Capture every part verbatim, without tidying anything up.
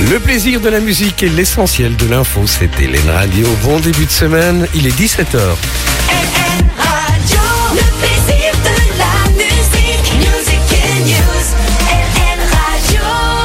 Le plaisir de la musique et l'essentiel de l'info, c'est Hélène Radio. Bon début de semaine, il est dix-sept heures. Hélène Radio, le plaisir de la musique, music and news. Hélène Radio.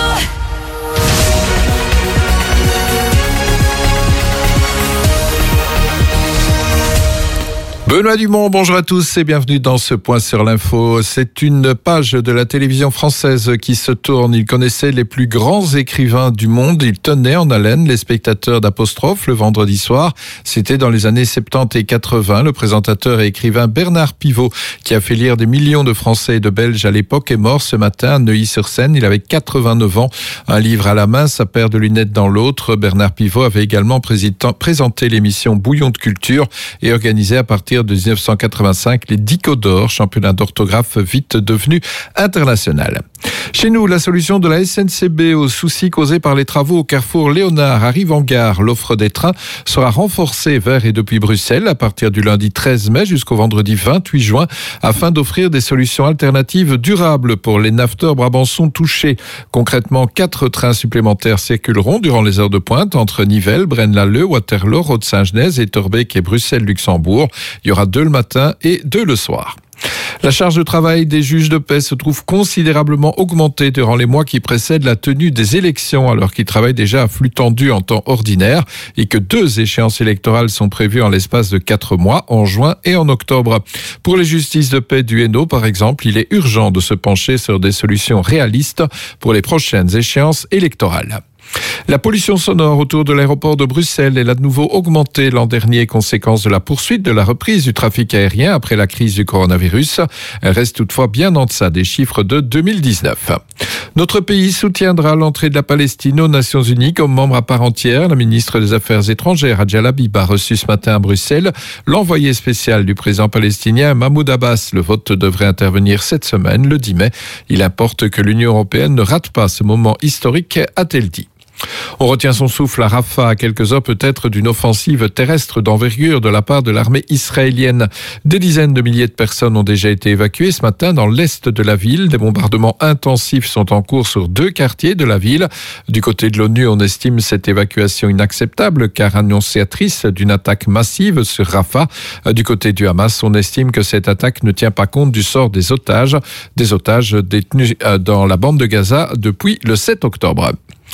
Benoît Dumont, bonjour à tous et bienvenue dans ce point sur l'info. C'est une page de la télévision française qui se tourne. Il connaissait les plus grands écrivains du monde. Il tenait en haleine les spectateurs d'Apostrophe le vendredi soir. C'était dans les années soixante-dix et quatre-vingts. Le présentateur et écrivain Bernard Pivot, qui a fait lire des millions de Français et de Belges à l'époque, est mort ce matin à Neuilly-sur-Seine. Il avait quatre-vingt-neuf ans. Un livre à la main, sa paire de lunettes dans l'autre. Bernard Pivot avait également présenté l'émission Bouillon de culture et organisé à partir de dix-neuf cent quatre-vingt-cinq les Dico d'or, championnat d'orthographe vite devenu international. Chez nous, la solution de la S N C B aux soucis causés par les travaux au carrefour Léonard arrive en gare. L'offre des trains sera renforcée vers et depuis Bruxelles à partir du lundi treize mai jusqu'au vendredi vingt-huit juin afin d'offrir des solutions alternatives durables pour les nafteurs brabançons touchés. Concrètement, quatre trains supplémentaires circuleront durant les heures de pointe entre Nivelles, Braine-l'Alleud, Waterloo, Rode-Saint-Genèse et Torbeek et Bruxelles-Luxembourg. Il y aura deux le matin et deux le soir. La charge de travail des juges de paix se trouve considérablement augmentée durant les mois qui précèdent la tenue des élections, alors qu'ils travaillent déjà à flux tendu en temps ordinaire et que deux échéances électorales sont prévues en l'espace de quatre mois, en juin et en octobre. Pour les justices de paix du Hainaut, par exemple, il est urgent de se pencher sur des solutions réalistes pour les prochaines échéances électorales. La pollution sonore autour de l'aéroport de Bruxelles est à nouveau augmentée l'an dernier, conséquence de la poursuite de la reprise du trafic aérien après la crise du coronavirus. Elle reste toutefois bien en deçà des chiffres de deux mille dix-neuf. Notre pays soutiendra l'entrée de la Palestine aux Nations Unies comme membre à part entière. La ministre des Affaires étrangères, Hadja Labib, a reçu ce matin à Bruxelles l'envoyé spécial du président palestinien Mahmoud Abbas. Le vote devrait intervenir cette semaine, le dix mai. Il importe que l'Union européenne ne rate pas ce moment historique, a-t-elle dit. On retient son souffle à Rafah, à quelques heures peut-être d'une offensive terrestre d'envergure de la part de l'armée israélienne. Des dizaines de milliers de personnes ont déjà été évacuées ce matin dans l'est de la ville. Des bombardements intensifs sont en cours sur deux quartiers de la ville. Du côté de l'ONU, on estime cette évacuation inacceptable car annonciatrice d'une attaque massive sur Rafah. Du côté du Hamas, on estime que cette attaque ne tient pas compte du sort des otages, des otages détenus dans la bande de Gaza depuis le sept octobre.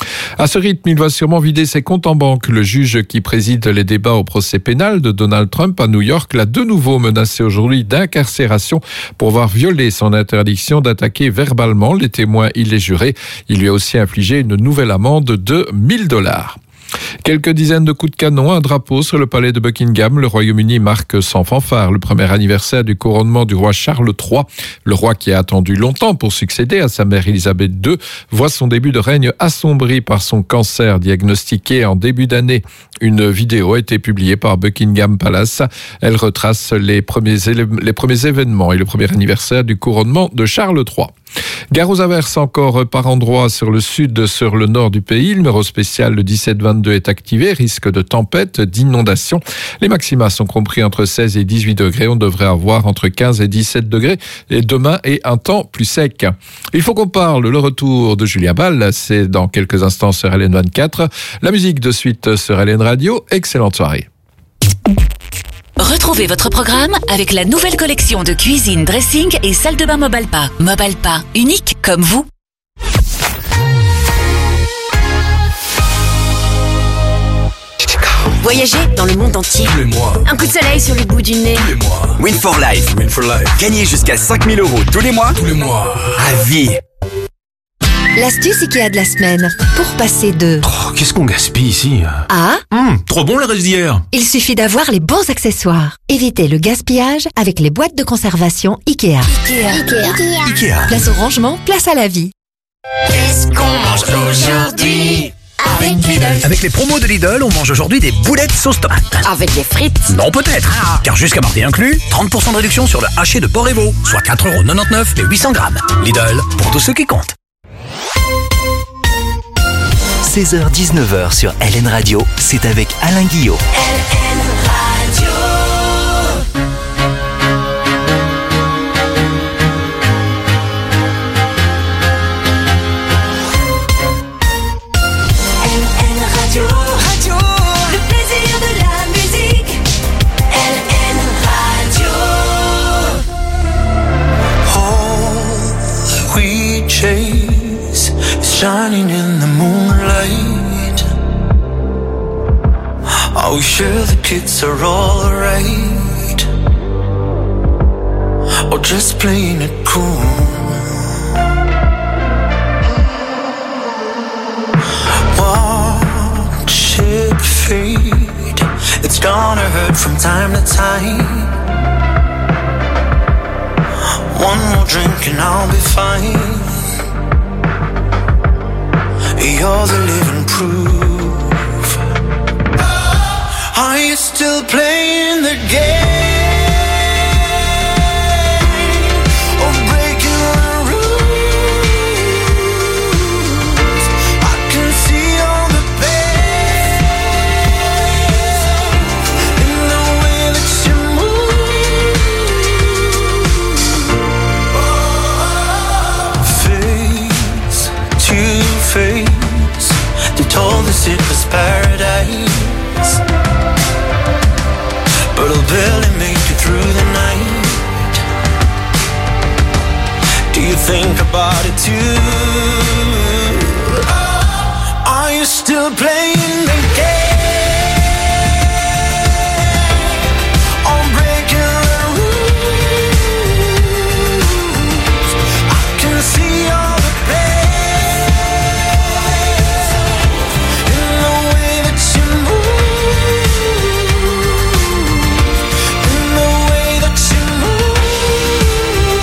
À ce rythme, il va sûrement vider ses comptes en banque. Le juge qui préside les débats au procès pénal de Donald Trump à New York l'a de nouveau menacé aujourd'hui d'incarcération pour avoir violé son interdiction d'attaquer verbalement les témoins et les jurés. Il lui a aussi infligé une nouvelle amende de mille dollars. Quelques dizaines de coups de canon, un drapeau sur le palais de Buckingham. Le Royaume-Uni marque sans fanfare le premier anniversaire du couronnement du roi Charles trois. Le roi, qui a attendu longtemps pour succéder à sa mère Elisabeth deux, voit son début de règne assombri par son cancer diagnostiqué en début d'année. Une vidéo a été publiée par Buckingham Palace. Elle retrace les premiers, élé- les premiers événements et le premier anniversaire du couronnement de Charles trois. Gare aux averses encore par endroits sur le sud, sur le nord du pays. Le numéro spécial, le dix-sept vingt-deux, est activé. Risque de tempête, d'inondation. Les maxima sont compris entre seize et dix-huit degrés. On devrait avoir entre quinze et dix-sept degrés. Et demain est un temps plus sec. Il faut qu'on parle. Le retour de Julien Ball, c'est dans quelques instants sur L N vingt-quatre. La musique de suite sur L N Radio. Excellente soirée. Retrouvez votre programme avec la nouvelle collection de cuisine, dressing et salle de bain Mobalpa. Mobalpa, unique comme vous. Voyager dans le monde entier. Tous les mois. Un coup de soleil sur le bout du nez. Tous les mois. Win for Life. Win for Life. Gagnez jusqu'à cinq mille euros tous les mois. Tous les mois. À vie. L'astuce Ikea de la semaine. Pour passer de Oh, qu'est-ce qu'on gaspille ici? à Hum, trop bon le reste d'hier. il suffit d'avoir les bons accessoires. Évitez le gaspillage avec les boîtes de conservation Ikea. Ikea. Ikea. Place au rangement, place à la vie. Qu'est-ce qu'on mange aujourd'hui avec Lidl? Avec les promos de Lidl, on mange aujourd'hui des boulettes sauce tomate. Avec des frites. Non, peut-être. Car jusqu'à mardi inclus, trente pour cent de réduction sur le haché de porc et veau, soit quatre euros quatre-vingt-dix-neuf et huit cents grammes. Lidl, pour tous ceux qui comptent. seize heures dix-neuf heures sur L N Radio, c'est avec Alain Guillot. Hélène Radio. shining in the moonlight. Are we sure the kids are alright? Or just playing it cool? Watch it fade. It's gonna hurt from time to time. One more drink and I'll be fine. You're the living proof. Are you still playing the game? Or breaking the rules? I can see all the pain in the way that you move. Face to face, they told us it was paradise, but I'll barely make it through the night. Do you think about it too? Are you still playing the game? Or breaking the rules? I can see all the pain in the way that you move. In the way that you move.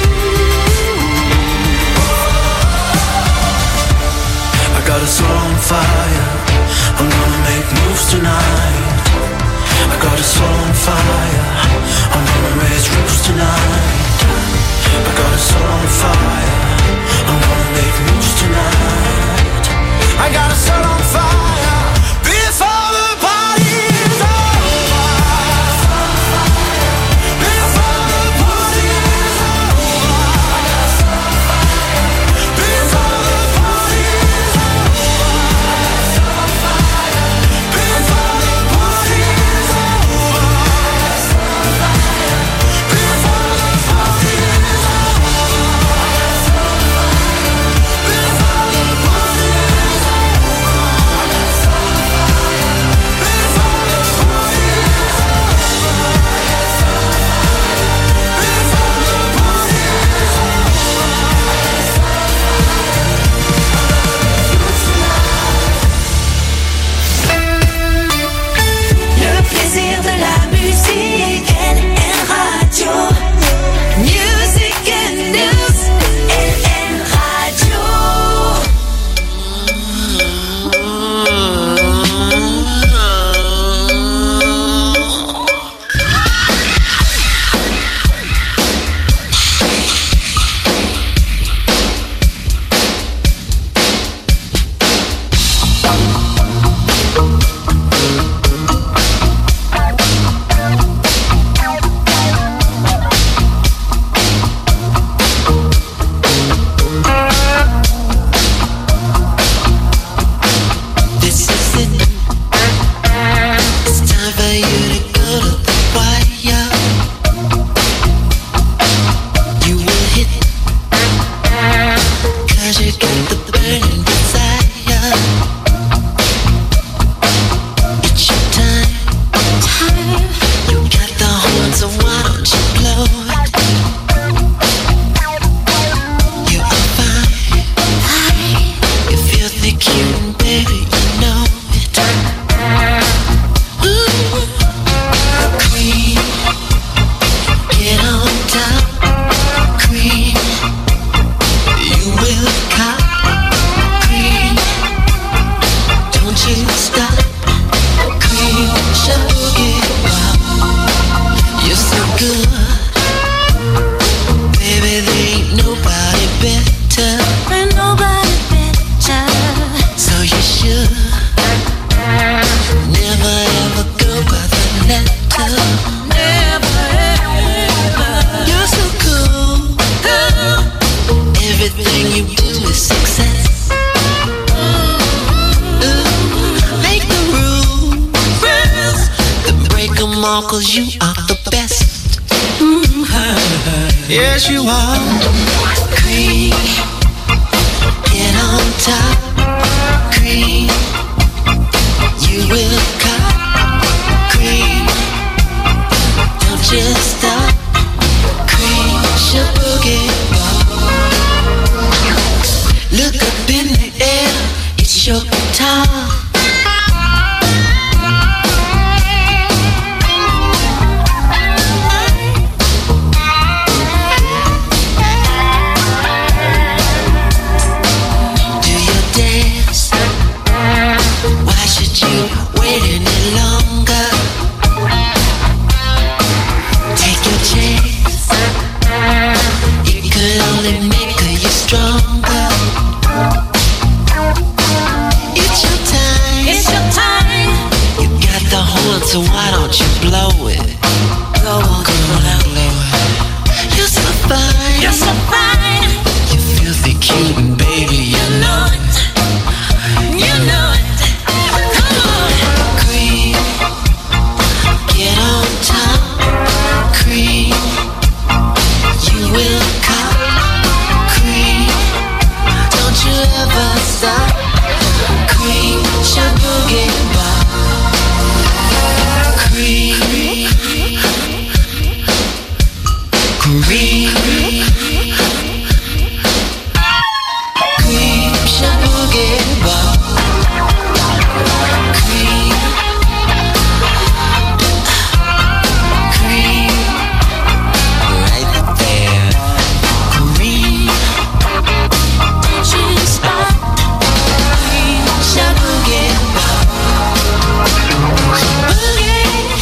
I got a soul on fire. I'm gonna make moves tonight. I got a soul on fire. I'm gonna raise roofs tonight. I got a soul on fire. I'm gonna make moves tonight. I got a soul on fire. Before the party's over. Before the party's over. Before the party's over. Before the party's over. Before the party's Le plaisir de la musique, L N Radio. Music and news, L N Radio. This is it. It's time for you to go to the wire. You will hit, cause you got the burning desire. It's your time. You got the horn, so why don't you blow it? You are fine. You feel the cute, baby, you know it. Ooh, the queen, get on top, queen. You will cop, queen. Don't you stop, queen. Show it up. You're so good, baby. There ain't nobody better. Ain't nobody better. So you should never ever go by the letter. Never ever. You're so cool. Everything you do is success. Ooh, make the rules. Then break 'em all, cause you are the best. Yes, you are. Queen, get on on top, cream. You will cop, cream. Don't you stop, cream. She'll boogie. Look up in the air, it's your time. So why don't you blow it? Blow on, come on, blow it. You're so fine, you're so fine. You filthy cute and baby, you know it. You know it. Come on, cream. Get on top, cream. You will cop, cream. Don't you ever stop, cream. Shaboogie bop. Cream, cream, cream, shaboogie bop. Cream, cream, right there. Cream, don't you stop. Cream, shaboogie bop. Boogie.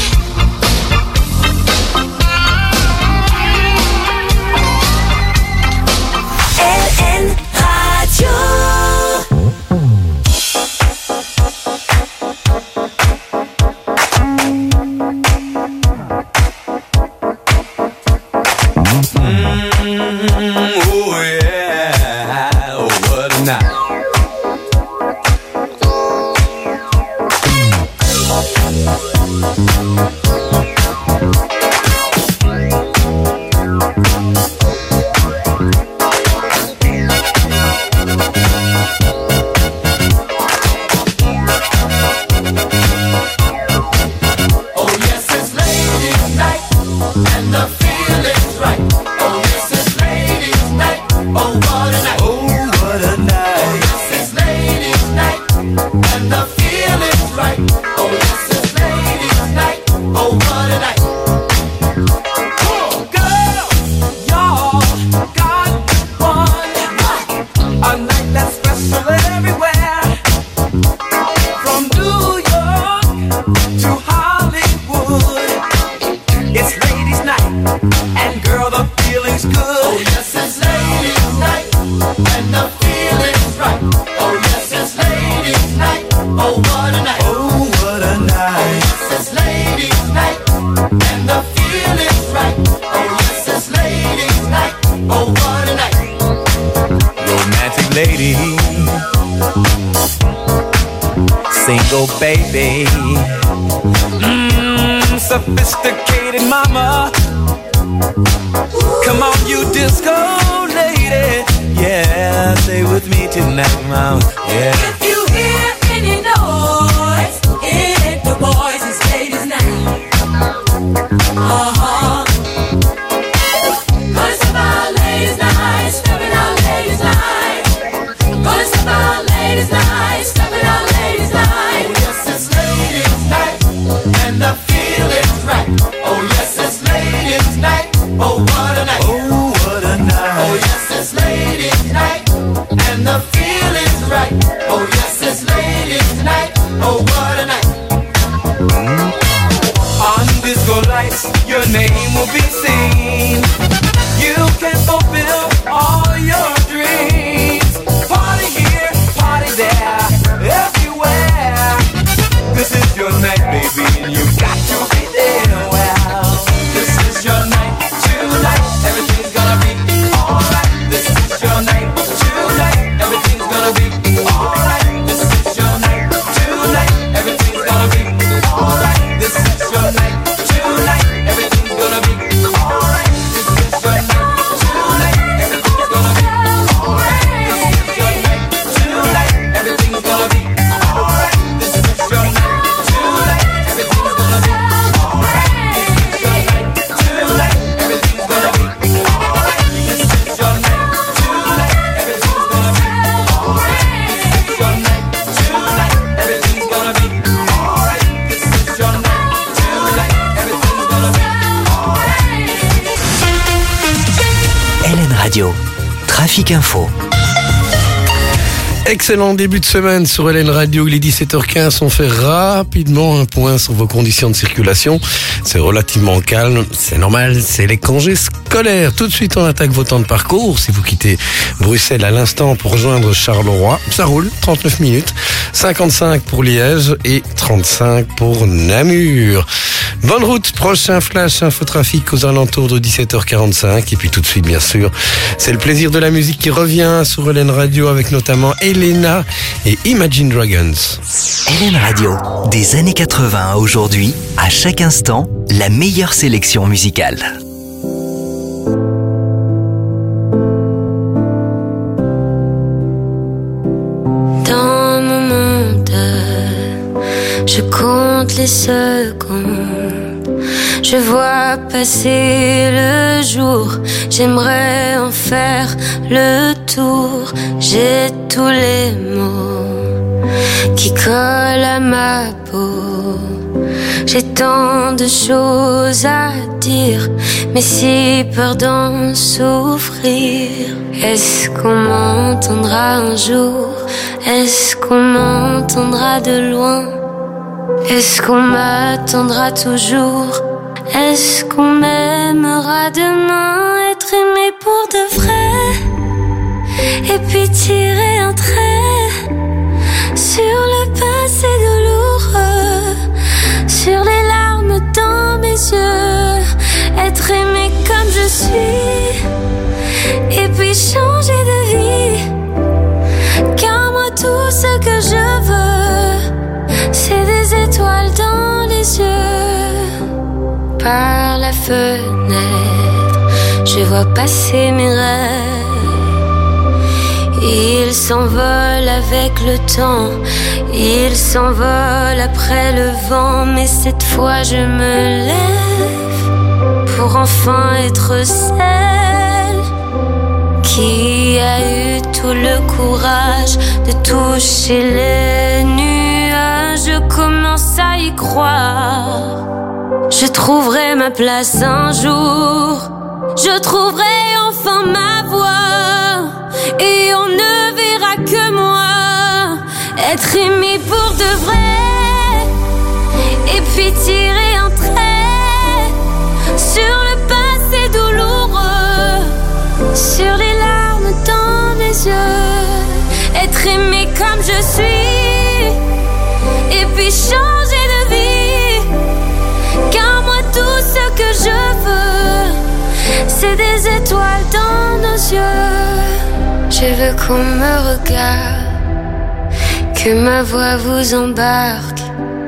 Baby, mm, sophisticated mama. Come on, you disco lady. Yeah, stay with me tonight, mama. Yeah. If you hear any noise, hit the boys and ladies night. Uh-huh. Gonna step out ladies night, stepping out ladies night. Gonna step out ladies night, stepping out ladies night. The feeling's right. Oh yes, it's ladies' night. Oh what a night. Oh what a night. Oh yes, it's ladies' night. And the feeling's right. Oh yes, it's ladies' night. Oh what a night. On disco lights, your name will be seen. You can fulfill all your dreams. Party here, party there, everywhere. This is your night, baby, and you got to be there. Well, this is your night tonight. Everything's gonna be alright. This is your night tonight. Everything's gonna be alright. This is your night tonight. Everything's gonna be alright. This is your night tonight. Everything's gonna be alright. This Trafic Info. Excellent début de semaine sur Hélène Radio, il est dix-sept heures quinze, on fait rapidement un point sur vos conditions de circulation. C'est relativement calme, c'est normal, c'est les congés scolaires. Tout de suite on attaque vos temps de parcours. Si vous quittez Bruxelles à l'instant pour rejoindre Charleroi, ça roule, trente-neuf minutes, cinquante-cinq pour Liège et trente-cinq pour Namur. Bonne route, prochain flash infotrafic aux alentours de dix-sept heures quarante-cinq. Et puis tout de suite bien sûr, c'est le plaisir de la musique qui revient sur Hélène Radio avec notamment Elena et Imagine Dragons. Hélène Radio, des années quatre-vingts à aujourd'hui, à chaque instant, la meilleure sélection musicale. Dans mon monde, je compte les secondes. Je vois passer le jour, j'aimerais en faire le tour. J'ai tous les mots qui collent à ma peau. J'ai tant de choses à dire, mais si peur d'en souffrir. Est-ce qu'on m'entendra un jour? Est-ce qu'on m'entendra de loin? Est-ce qu'on m'attendra toujours? Est-ce qu'on m'aimera demain? Être aimé pour de vrai, et puis tirer un trait sur le passé douloureux, sur les larmes dans mes yeux. Être aimé comme je suis, et puis changer de vie. Car moi tout ce que je veux, c'est des étoiles dans les yeux. Par la fenêtre, je vois passer mes rêves. Ils s'envolent avec le temps, ils s'envolent après le vent. Mais cette fois je me lève pour enfin être celle qui a eu tout le courage de toucher les nuages. Je commence à y croire. Je trouverai ma place un jour, je trouverai enfin ma voix, et on ne verra que moi. Être aimé pour de vrai, et puis tirer un trait sur le passé douloureux, sur les larmes dans mes yeux. Être aimé comme je suis, et puis changer de vie. Car moi tout ce que je veux, c'est des étoiles dans nos yeux. Je veux qu'on me regarde, que ma voix vous embarque.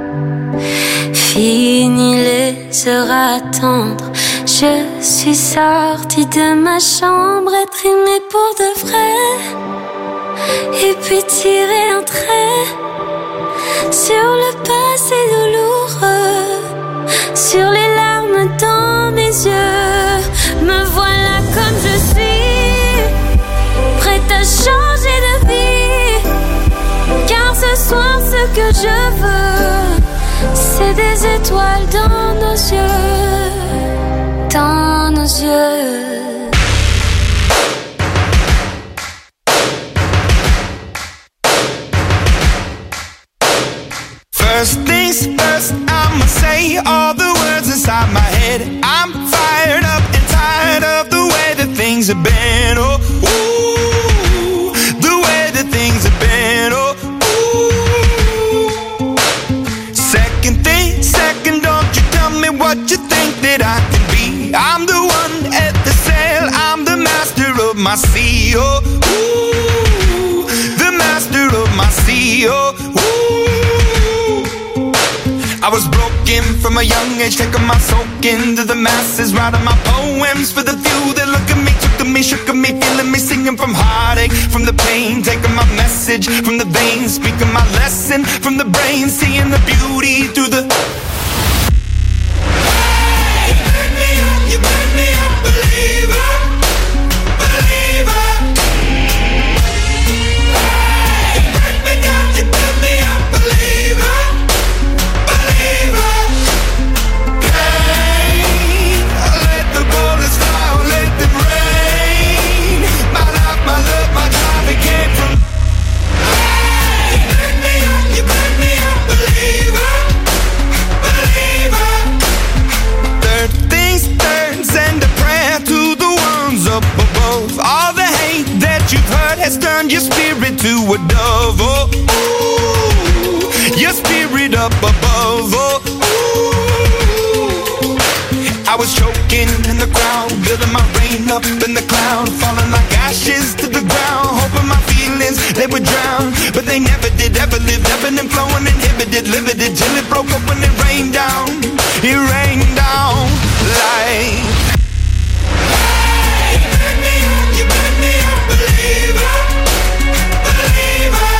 Fini les heures à attendre, je suis sortie de ma chambre. Être aimée pour de vrai, et puis tirer un trait sur le passé douloureux, sur les larmes dans mes yeux. Me voilà comme je suis, prête à changer de vie. Car ce soir ce que je veux, c'est des étoiles dans nos yeux, dans nos yeux. First things first, I'ma say all the words inside my head. I'm fired up and tired of the way that things have been. Oh, ooh, the way that things have been. Oh, ooh. Second thing, second, don't you tell me what you think that I can be. I'm the one at the sail, I'm the master of my sea. Oh, ooh, the master of my sea. Oh, ooh. I was broken from a young age, taking my soak into the masses, writing my poems for the few that look at me, took to me, shook at me, feeling me, singing from heartache, from the pain, taking my message from the veins, speaking my lesson from the brain, seeing the beauty through the... Hey, you make me up, you make me a believer, believer. Hey, you break me down, you build me up, believer. Let the bullets fly, let them rain. My life, my buried up above. Oh, ooh. I was choking in the crowd, building my rain up in the cloud, falling like ashes to the ground, hoping my feelings they would drown, but they never did. Ever lived, ebbing and flowing, inhibited, limited, till it broke up when it rained down. It rained down like. Hey, you burn me up, you burn me up, believer, believer.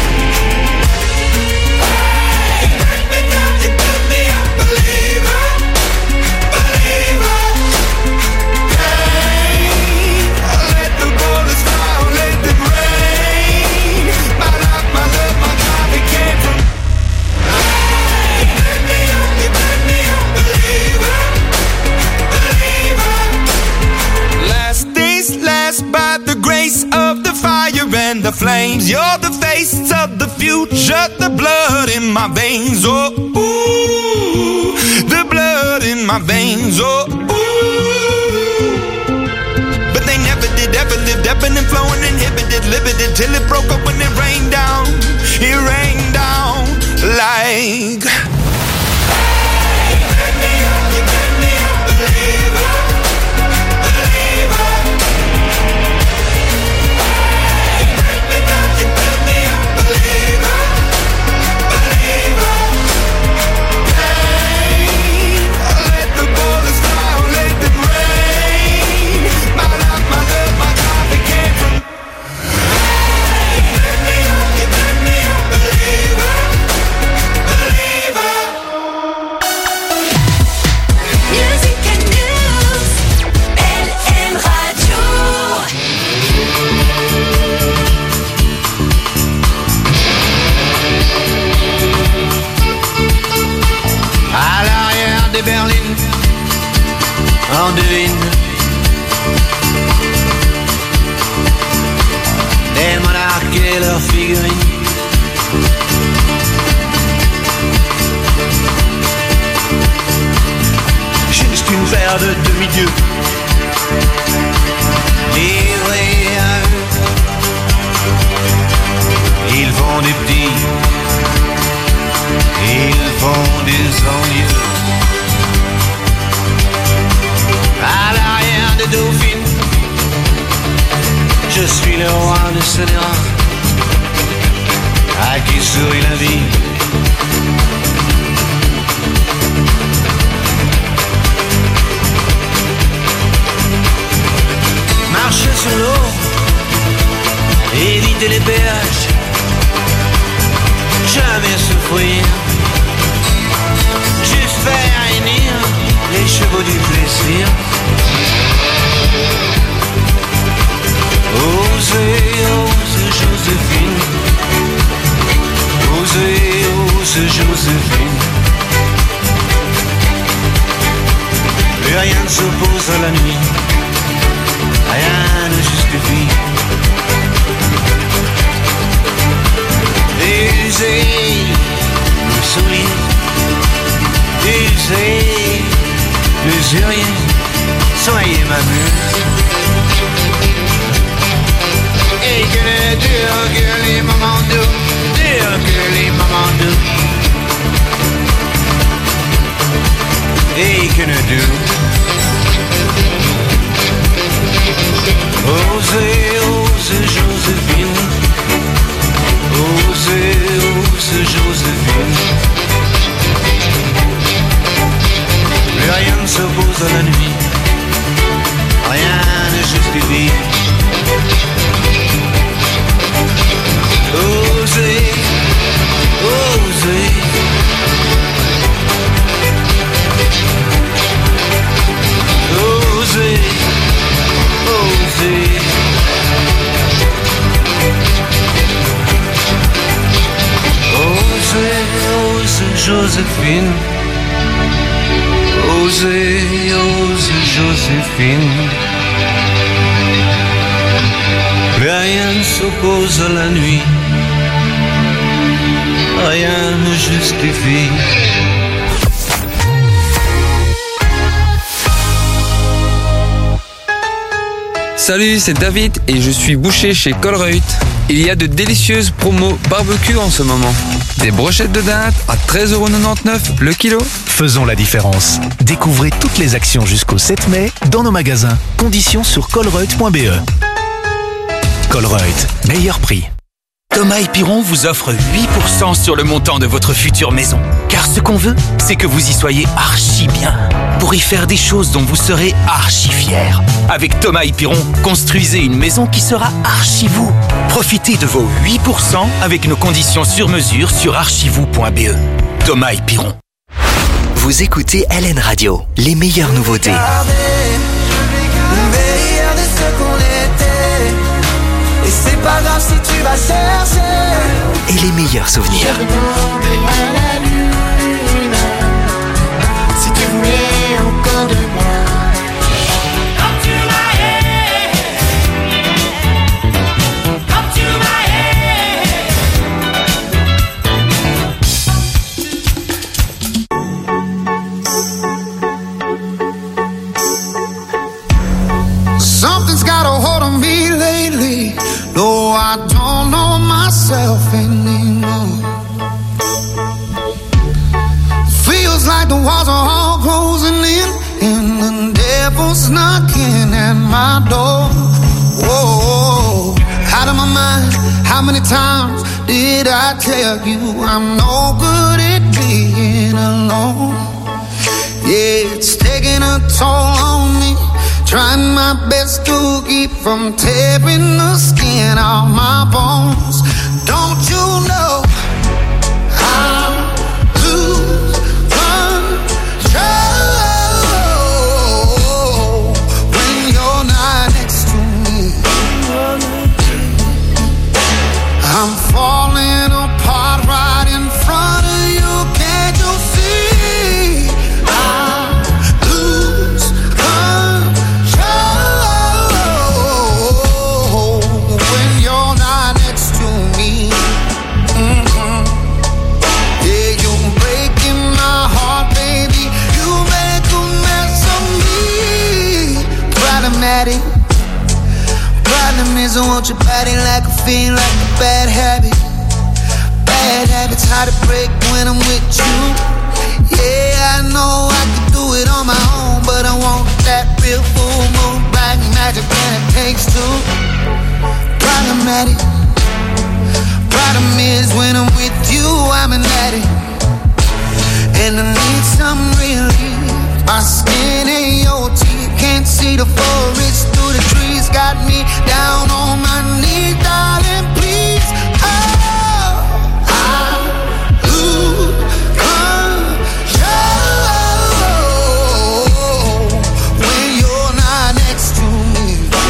Hey, you burn me down, you burn me up, believer, believer. Hey, let the bullets fly, let them rain. My life, my love, my God, it came from. Hey, you burn me up, you burn me up, believer, believer. Last days last by the grace of the fire and the flames. You're the face of the future, the blood in my veins. Oh, ooh, the blood in my veins. Oh, ooh. But they never did, ever lived, ebbing and flowing, inhibited, limited, till it broke up when it rained down. It rained down like. Hey, you burn me up, you burn me up, believer, believer. Hey, you burn me down, you burn me up, believer, believer. Hey, let the bullets fly, let them rain. My life, my love, my God, it came from. Hey, you burn me up, you burn me up, believer, believer. Music and news, L M Radio. À l'arrière des berlines, on devine des monarques et leurs figurines. Juste une paire de demi-dieux livrés à eux. Ils font des petits, ils font des envieux. À l'arrière des dauphines, je suis le roi de ce drap à qui sourit la vie. Marcher sur l'eau, éviter les péages, jamais souffrir, juste faire hennir les chevaux du plaisir. Osez, osez Joséphine, osez, osez Joséphine. Plus rien ne s'oppose à la nuit, rien ne justifie. Usez le sourire, usez l'usurier, soyez ma muse. Et que ne durent que les moments doux, durent que les moments doux. Et que ne durent. Osez, osez Joséphine, osez, osez Joséphine. Plus rien ne s'oppose à la nuit, rien ne justifie. Osez, osez. Osez, osez. Osez, osez Joséphine. Osez, osez Joséphine. Plus rien ne s'oppose à la nuit, rien ne justifie. Salut, c'est David et je suis boucher chez Colruyt. Il y a de délicieuses promos barbecue en ce moment. Des brochettes de dinde à treize euros quatre-vingt-dix-neuf le kilo. Faisons la différence. Découvrez toutes les actions jusqu'au sept mai dans nos magasins. Conditions sur colruyt point b e. Colruyt, meilleur prix. Thomas et Piron vous offre huit pour cent sur le montant de votre future maison. Car ce qu'on veut, c'est que vous y soyez archi bien. Pour y faire des choses dont vous serez archi fiers. Avec Thomas et Piron, construisez une maison qui sera archi vous. Profitez de vos huit pour cent avec nos conditions sur mesure sur archivou point b e. Thomas et Piron. Vous écoutez L N Radio, les meilleures nouveautés. Et c'est pas grave si tu vas chercher. Et les meilleurs souvenirs. Si tu voulais encore de moi. Come to my head. Come to my head. Something's got a hold on me lately. No, I don't know myself anymore. Feels like the walls are all closing in, and the devil's knocking at my door. Whoa, out of my mind. How many times did I tell you I'm no good at being alone? Yeah, it's taking a toll on me. Trying my best to keep from tearing the skin off my bones. Don't you know I lose control when you're not next to me? I'm falling apart right in front of you. Can't you see? I lose control when you're not next to me. Mm-hmm. Yeah, you're breaking my heart, baby. You make a mess of me. Problematic. Problem is I want your body like a fiend, like a bad habit. Bad habits hard to break when I'm with you. Yeah, I know I can do it on my own, but I want that real full moon, black magic, and it takes two. Problematic. Problem is when I'm with you, I'm an addict, and I need some relief. My skin and your teeth, can't see the forest through the trees. Got me down on my knees, darling, please. Oh, I lose control when you're not next to me.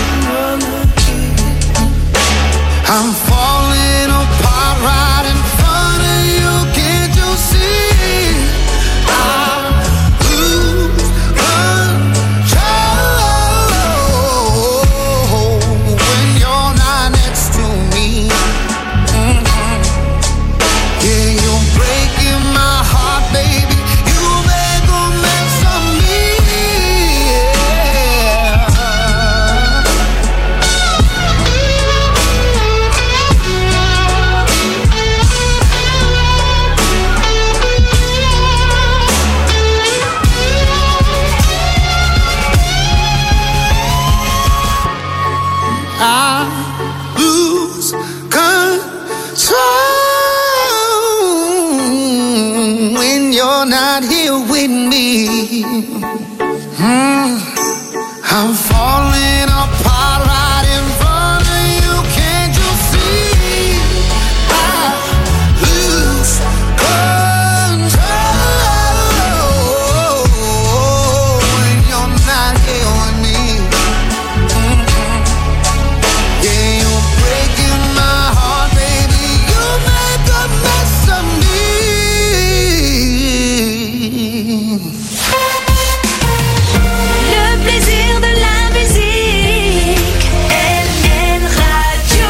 I'm falling apart right in front of you. Can't you see? I lose control when you're not next to me. Mm-hmm. Yeah, you're breaking my heart, baby. You make a mess of me. I lose control when you're not here with me. Hmm. I'm falling apart right in front of you. Can't you see? I lose control when you're not here with me. Mhm. Yeah, you're breaking my heart, baby. You make a mess of me. Le plaisir de la musique, L N Radio.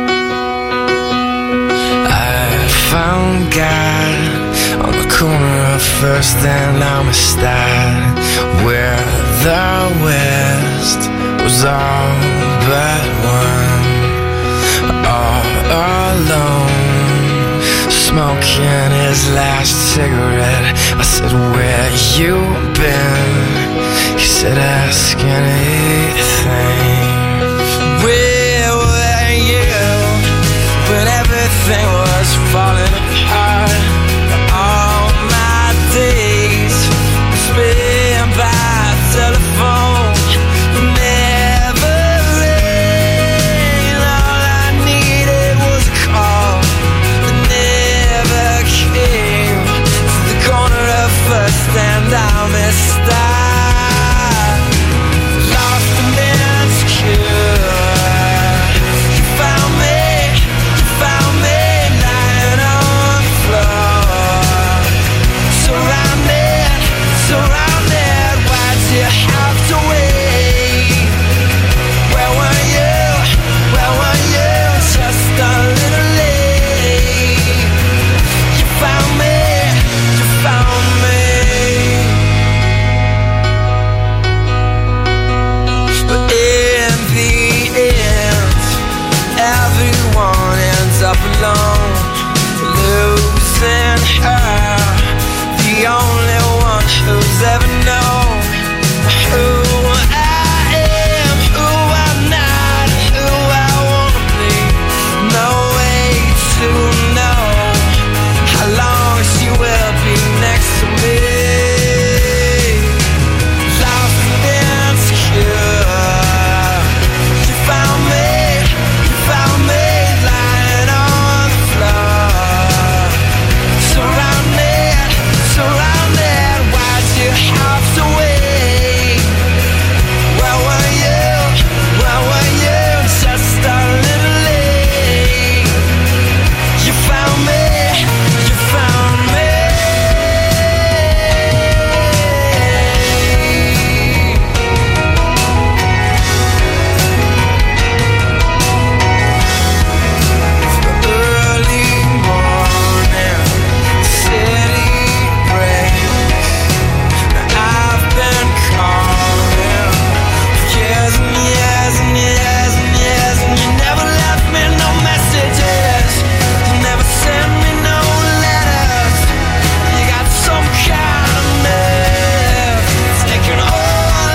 I found God on the corner corner first and I'm a start where the West was all but one, all alone, smoking his last cigarette. I said, where you been? He said, ask anything. Where were you when everything was falling apart? All my days spent by telephone, never rain. All I needed was a call that never came. To the corner of First and I missed that. Lost and insecure. You found me, you found me lying on the floor. Surrounded, surrounded, why'd you have to wait? Where were you, where were you, just a little late? You found me, you found me. But in the end, everyone ends up alone, losing her, the only one who's ever known who I am, who I'm not, who I wanna be. No way to know how long she will be next to me. Lost and insecure. You found me, you found me lying on the floor. Surrounded, surrounded, why'd you have to wait? Where were you, where were you, just a little late? You found me, you found me. Early morning, city breaks. I've been calling for years and years and years and years, and you never left me no messages. You never sent me no letters. You got some kind of nerve taking all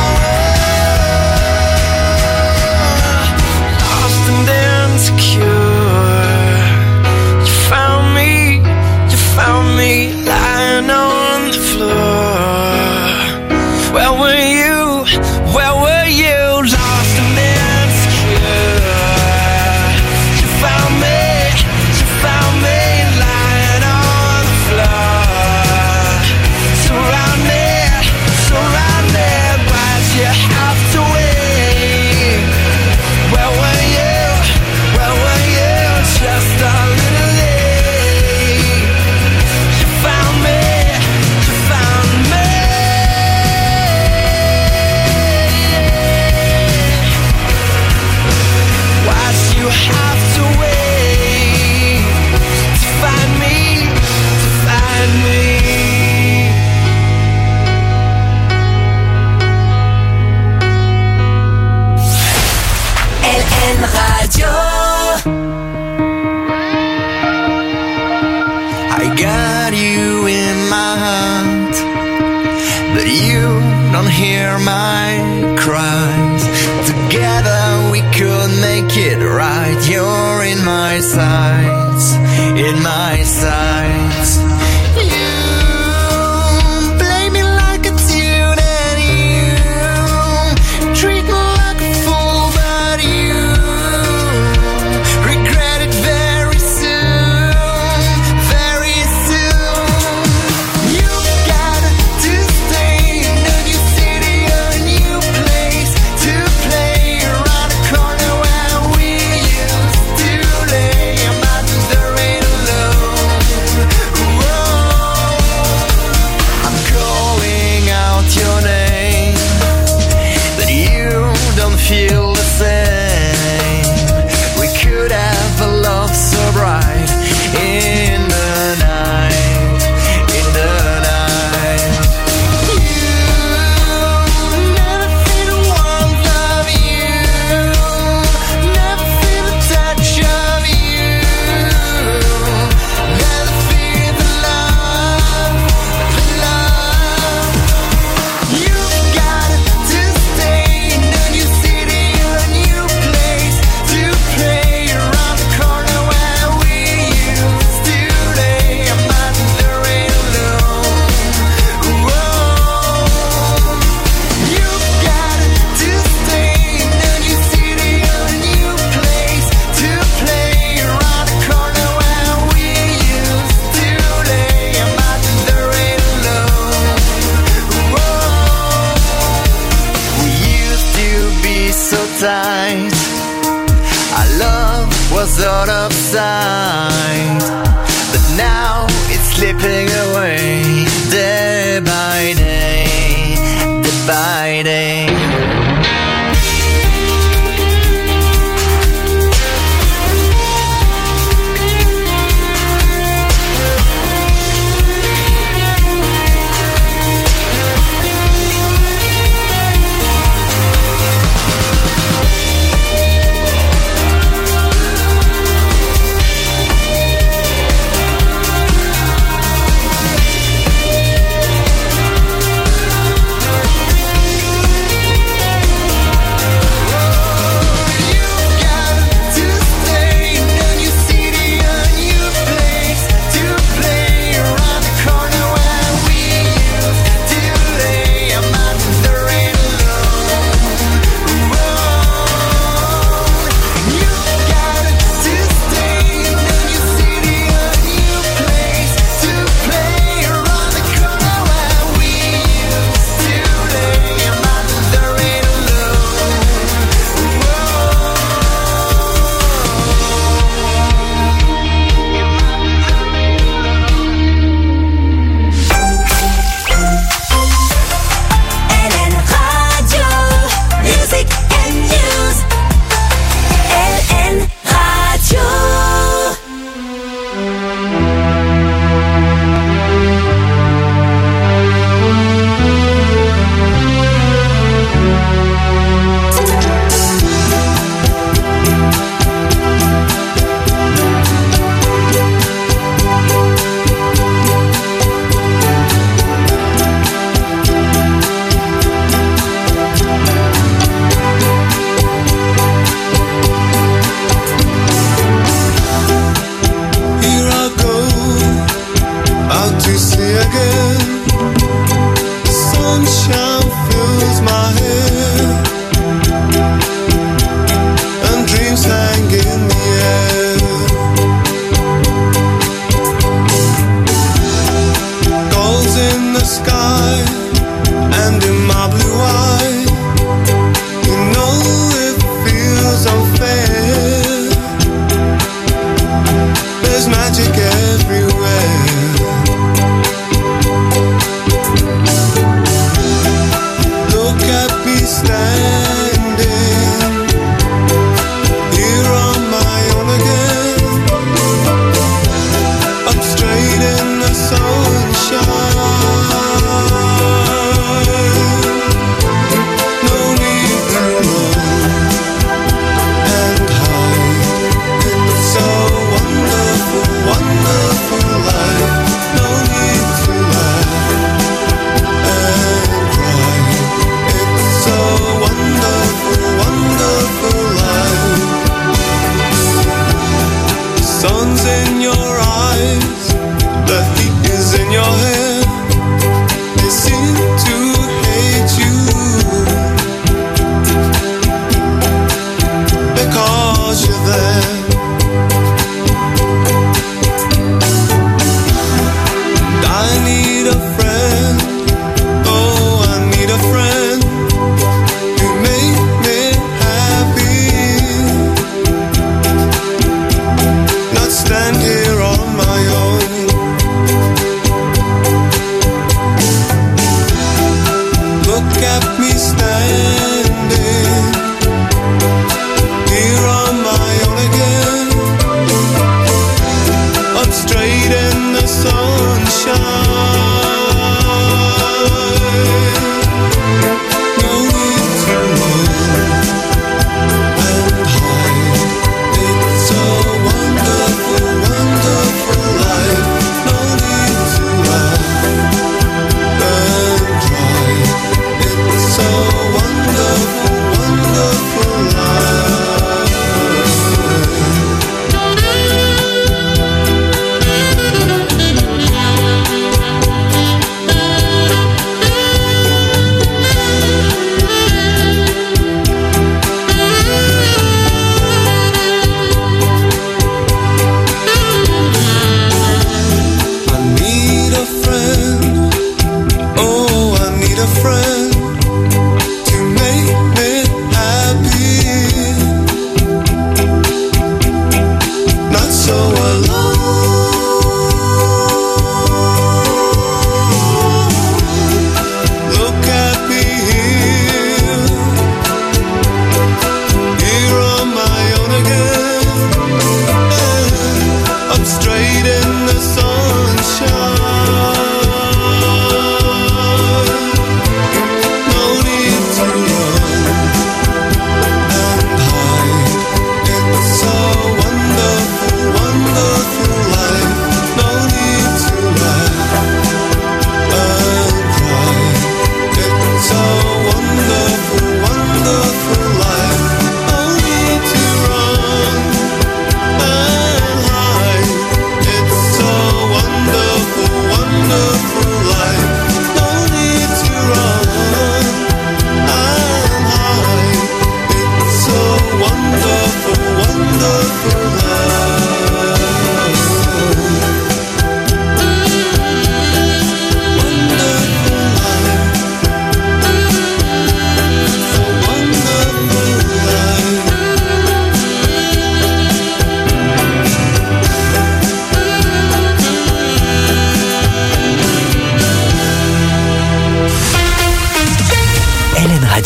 our lost and insecure. You found me, you found me lying on the floor. Where were you, where were you, lost and insecure? You found me, you found me lying on the floor. Surrounded, surrounded, why'd you have to wait? Where were you, where were you, just a little late? You found me, you found me. Why'd you have to wait to find me, to find me? L N Radio. I got you in my heart, but you don't hear my cries. Together we could make it right. You're in my sights, in my sights. You play me like a tune and you treat me like a fool, but you regret it very soon, very soon. You got to stay in a new city, a new place to play around the corner where we used to lay. I'm not the rain alone. was out of sight, but now it's slipping away day by day, day by day. Stand here on my own.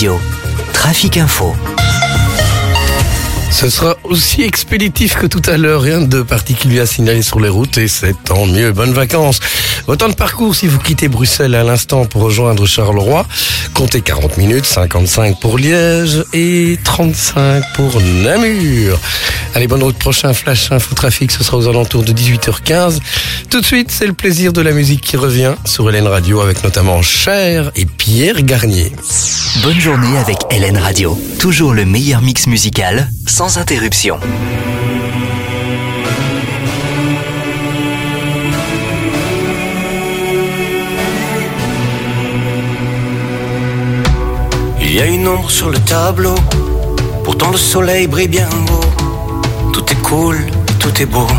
Radio. Trafic Info. Ce sera aussi expéditif que tout à l'heure, rien de particulier à signaler sur les routes et c'est tant mieux. Bonnes vacances. Autant de parcours si vous quittez Bruxelles à l'instant pour rejoindre Charleroi. Comptez quarante minutes, cinquante-cinq pour Liège et trente-cinq pour Namur. Allez, bonne route, prochain Flash Info Trafic, ce sera aux alentours de dix-huit heures quinze. Tout de suite, c'est le plaisir de la musique qui revient sur Hélène Radio avec notamment Cher et Pierre Garnier. Bonne journée avec Hélène Radio. Toujours le meilleur mix musical, sans interruption. Il y a une ombre sur le tableau, pourtant le soleil brille bien haut. Tout est cool, tout est beau.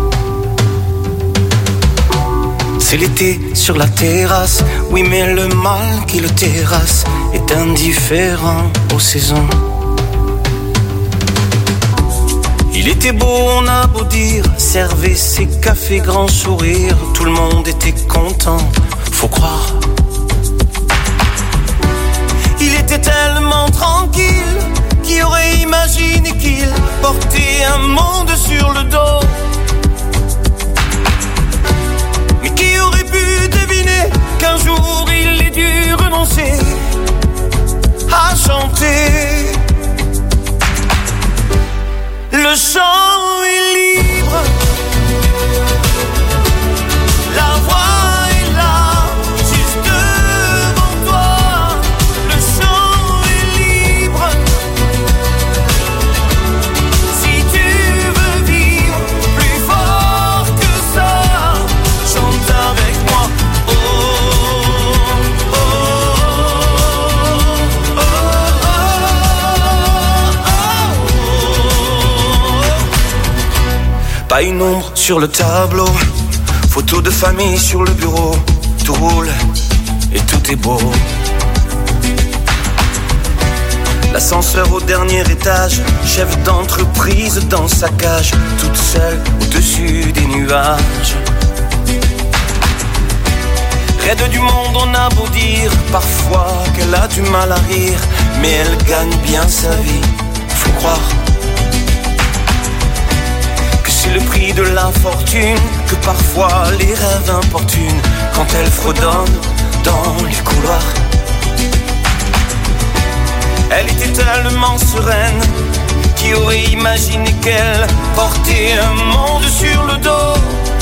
C'est l'été sur la terrasse, oui mais le mal qui le terrasse est indifférent aux saisons. Il était beau, on a beau dire, servez ses cafés grand sourire, tout le monde était content, faut croire. Il était tellement tranquille, qui aurait imaginé qu'il portait un monde sur le dos. Mais qui aurait pu deviner qu'un jour il ait dû renoncer à chanter. Le chant est libre, la voix est là, juste devant toi. Le chant est libre, si tu veux vivre plus fort que ça, chante avec moi. Oh, oh, oh, oh, oh, oh. Pas une ombre sur le tableau, photo de famille sur le bureau. Tout roule et tout est beau. L'ascenseur au dernier étage, chef d'entreprise dans sa cage, toute seule au-dessus des nuages. Raide du monde, on a beau dire parfois qu'elle a du mal à rire, mais elle gagne bien sa vie, faut croire. C'est le prix de la fortune, que parfois les rêves importunent quand elle fredonne dans les couloirs. Elle était tellement sereine, qui aurait imaginé qu'elle portait un monde sur le dos.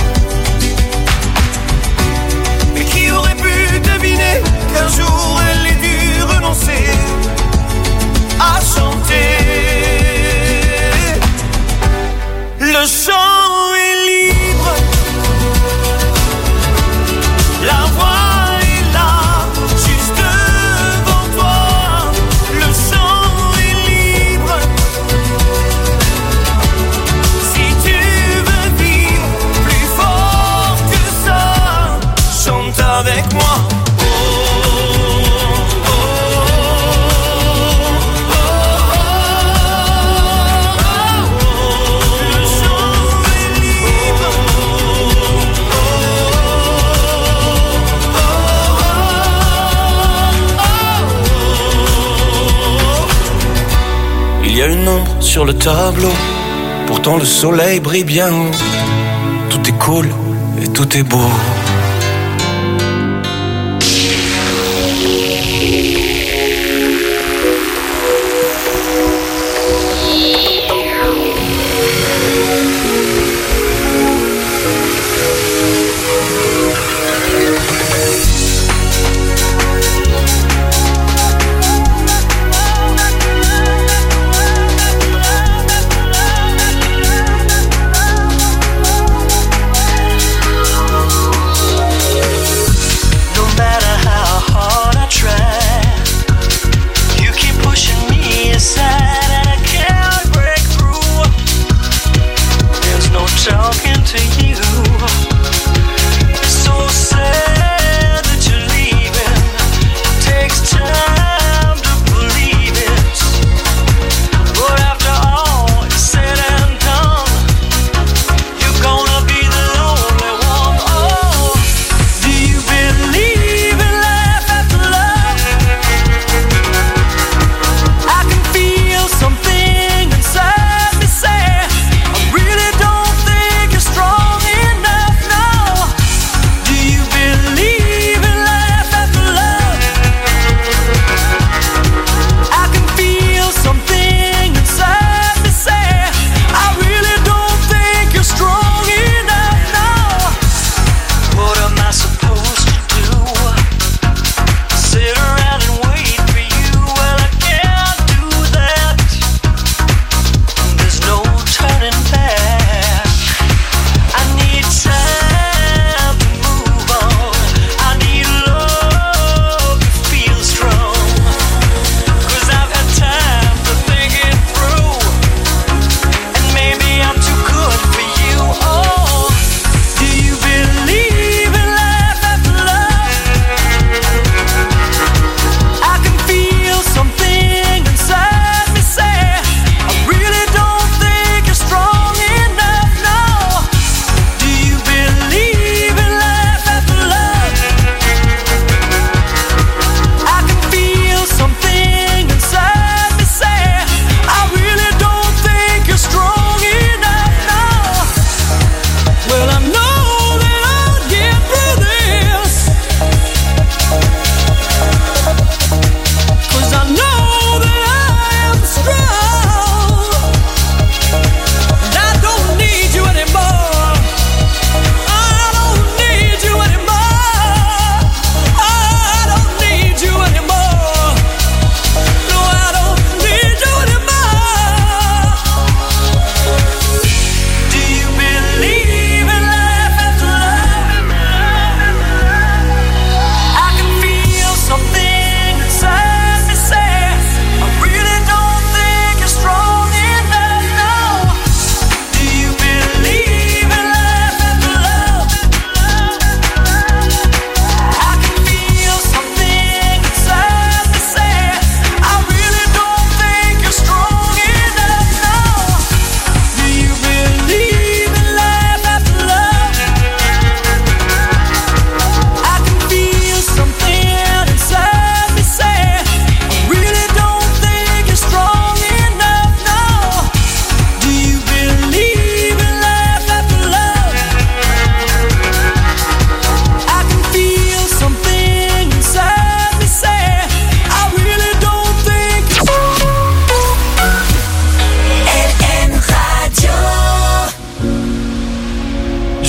Et qui aurait pu deviner qu'un jour elle ait dû renoncer à chanter. Le chant est libre, la voix est là, juste devant toi. Le chant est libre, si tu veux vivre plus fort que ça, chante avec moi. Il y a une ombre sur le tableau, pourtant le soleil brille bien haut. Tout est cool et tout est beau.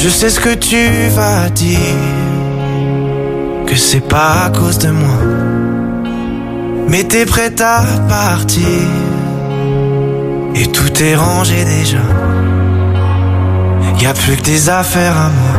Je sais ce que tu vas dire, que c'est pas à cause de moi. Mais t'es prête à partir, et tout est rangé déjà. Y'a plus que des affaires à moi.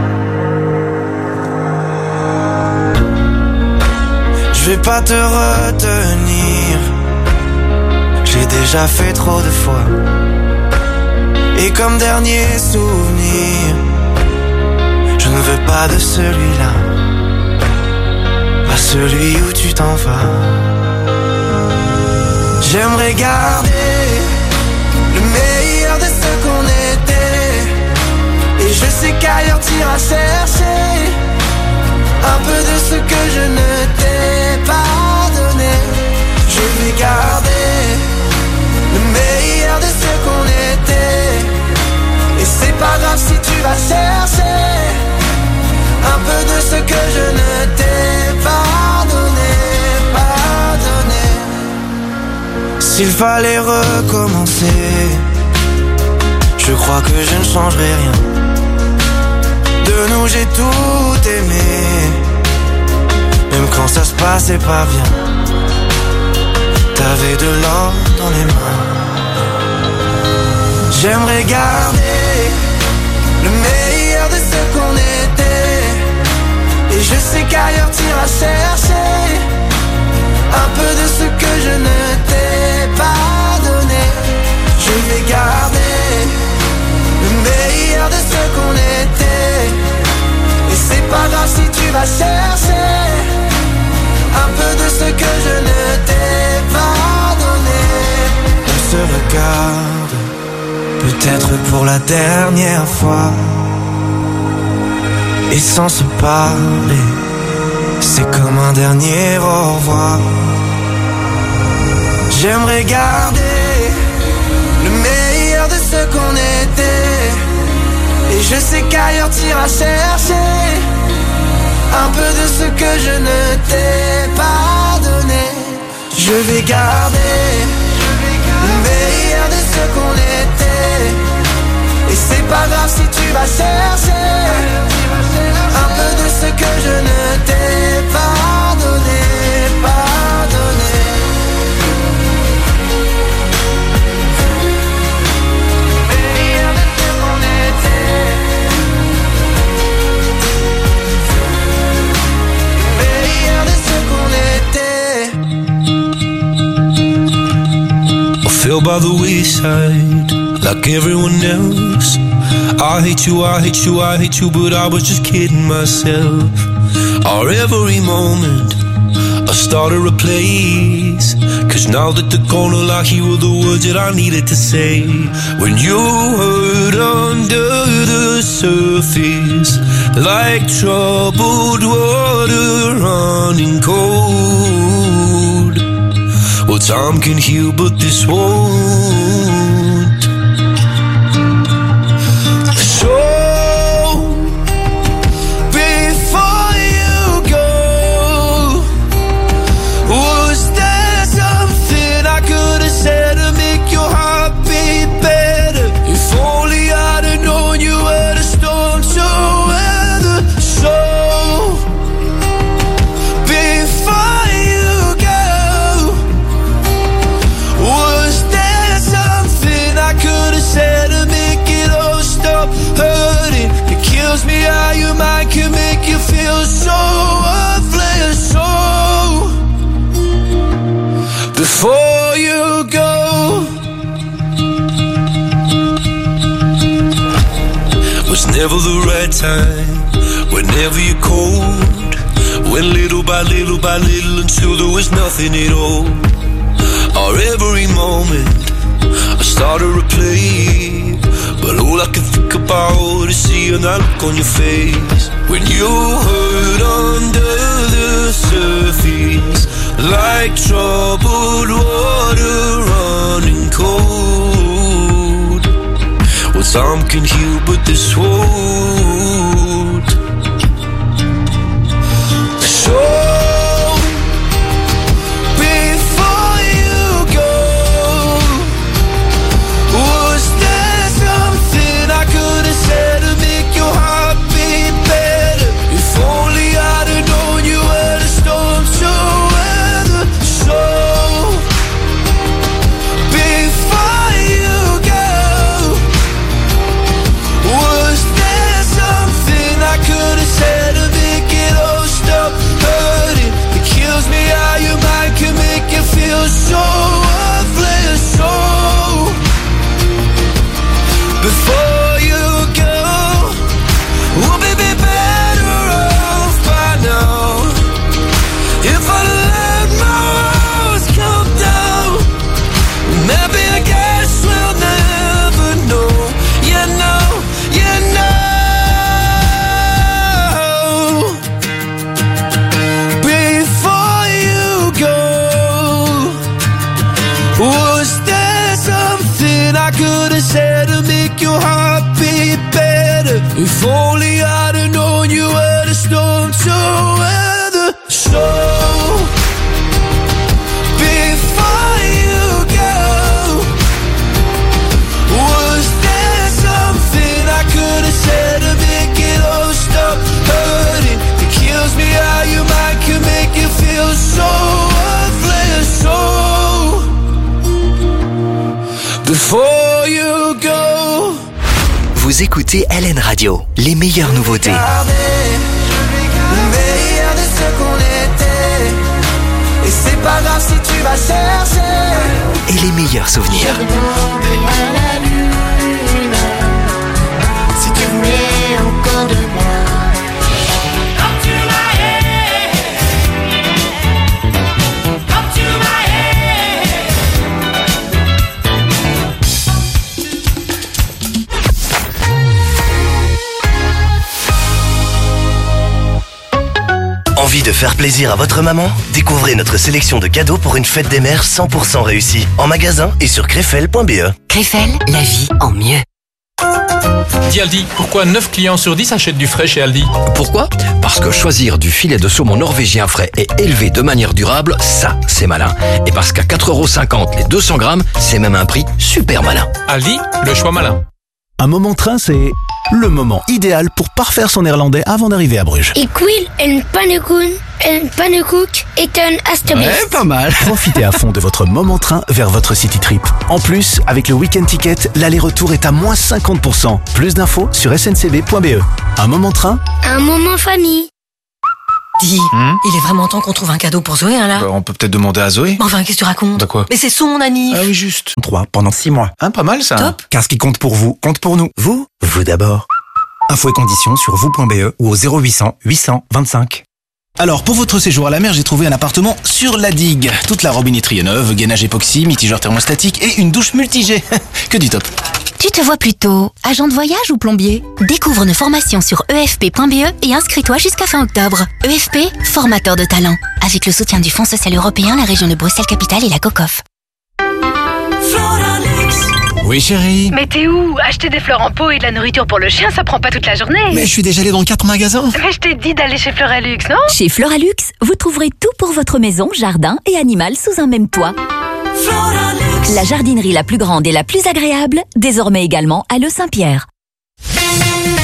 Je vais pas te retenir, j'ai déjà fait trop de fois. Et comme dernier souvenir, je ne veux pas de celui-là, pas celui où tu t'en vas. J'aimerais garder le meilleur de ce qu'on était, et je sais qu'ailleurs t'iras chercher un peu de ce que je ne t'ai pas donné. Je vais garder le meilleur de ce qu'on était, et c'est pas grave si tu vas chercher un peu de ce que je ne t'ai pas donné, pas donné. S'il fallait recommencer, je crois que je ne changerai rien. De nous j'ai tout aimé, même quand ça se passait pas bien. T'avais de l'or dans les mains. J'aimerais garder le meilleur de ce qu'on était, et je sais qu'ailleurs t'iras chercher un peu de ce que je ne t'ai pas donné. Je vais garder le meilleur de ce qu'on était, et c'est pas grave si tu vas chercher un peu de ce que je ne t'ai pas donné. On se regarde, peut-être pour la dernière fois, et sans se parler, c'est comme un dernier au revoir. J'aimerais garder le meilleur de ce qu'on était, et je sais qu'ailleurs t'iras chercher un peu de ce que je ne t'ai pas donné. Je vais garder le meilleur de ce qu'on était, et c'est pas grave si tu vas chercher un peu de ce que je ne t'ai pas donné, pas donné. Meilleur de ce qu'on était, meilleur de ce qu'on était. I fell by the wayside like everyone else. I hate you, I hate you, I hate you, but I was just kidding myself. Our every moment I started a place, cause now that they're gone, all I hear were the words that I needed to say. When you hurt under the surface, like troubled water running cold. Well, time can heal, but this won't. Me how your mind can make you feel so worthless. So before you go, was never the right time. Whenever you're cold, went little by little by little until there was nothing at all. Or every moment I started to play, but all I can think about is seeing that look on your face. When you hurt under the surface, like troubled water running cold. Well, time can heal, but this won't. So said to make your If only I'd have known you were the storm to weather. So before you go, was there something I could have said to make it all stop hurting? It kills me how your mind can make you feel so worthless. So before you go. Vous écoutez L N Radio, les meilleures nouveautés. Le meilleur de ce qu'on était. Et c'est pas grave si tu vas chercher. Et les meilleurs souvenirs. Je demandais à la lune si tu voulais encore de moi. Come to my head. Come to my head. Envie de faire plaisir à votre maman? Découvrez notre sélection de cadeaux pour une fête des mères cent pour cent réussie. En magasin et sur crefel point b e. Crefel, la vie en mieux. Dis Aldi, pourquoi neuf clients sur dix achètent du frais chez Aldi? Pourquoi? Parce que choisir du filet de saumon norvégien frais et élevé de manière durable, ça, c'est malin. Et parce qu'à quatre euros cinquante les deux cents grammes, c'est même un prix super malin. Aldi, le choix malin. Un moment train, c'est le moment idéal pour parfaire son néerlandais avant d'arriver à Bruges. Ik wil een pannenkoek, een pannenkoek eten alstublieft. Ouais, pas mal. Profitez à fond de votre moment train vers votre city trip. En plus, avec le week-end ticket, l'aller-retour est à moins cinquante pour cent. Plus d'infos sur s n c b point b e. Un moment train, Un moment famille. Dis, Hmm il est vraiment temps qu'on trouve un cadeau pour Zoé, hein, là. Bah, on peut peut-être demander à Zoé. Mais enfin, qu'est-ce que tu racontes? De quoi? Mais c'est son anniv. Ah oui, juste. trois pendant six mois. Hein, pas mal ça. Top. Car ce qui compte pour vous, compte pour nous. Vous, vous d'abord. Infos et conditions sur vous point b e ou au zéro huit cents huit cents vingt-cinq. Alors, pour votre séjour à la mer, j'ai trouvé un appartement sur la digue. Toute la robinetterie est neuve, gainage époxy, mitigeur thermostatique et une douche multi-jet. Que du top. Tu te vois plutôt agent de voyage ou plombier? Découvre nos formations sur e f p point b e et inscris-toi jusqu'à fin octobre. E F P, formateur de talent. Avec le soutien du Fonds social européen, la région de Bruxelles-Capitale et la COCOF. Oui, chérie. Mais t'es où? Acheter des fleurs en pot et de la nourriture pour le chien, ça prend pas toute la journée. Mais je suis déjà allé dans quatre magasins. Mais je t'ai dit d'aller chez Fleuralux, non? Chez Fleuralux, vous trouverez tout pour votre maison, jardin et animal sous un même toit. La jardinerie la plus grande et la plus agréable, désormais également à Le Saint-Pierre.